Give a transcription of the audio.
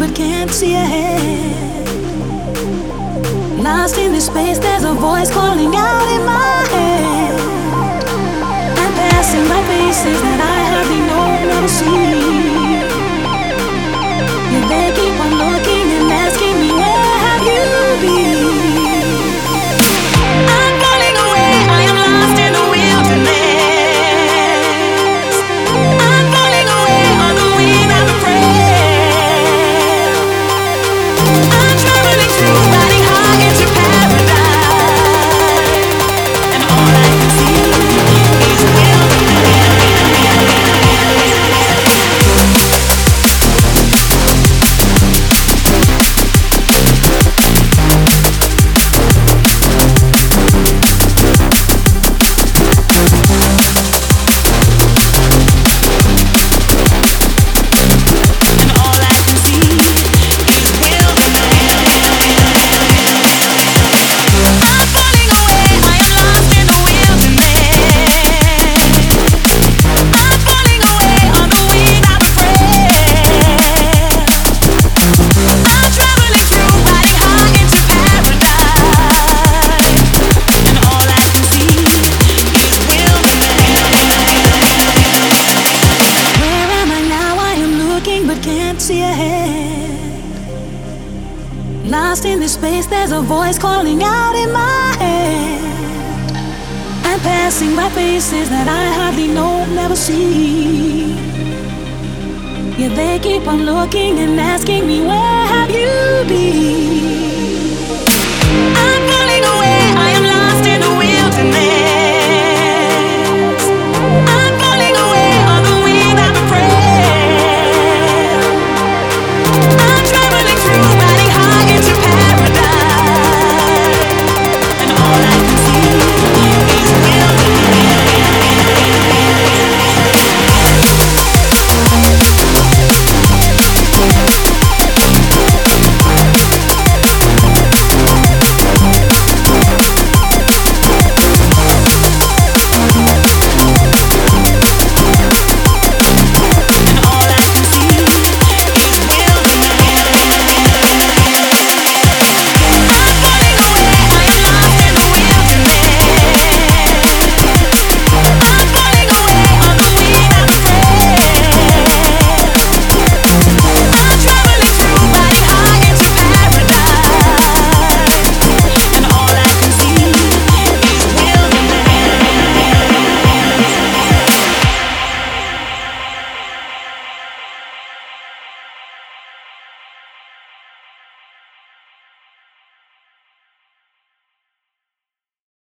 but can't see ahead. Lost in this space, there's a voice calling out in my head. I'm passing by faces that I hardly know, never see. Yeah, they keep on looking and asking me, where have you been? I'm falling away, I am lost in the wilderness. I'm falling away on the wing of a prayer. I'm traveling through, riding high into paradise, and all I can see is lost in this space, there's a voice calling out in my head. I'm passing by faces that I hardly know, never see. Yeah, they keep on looking and asking me, where have you been?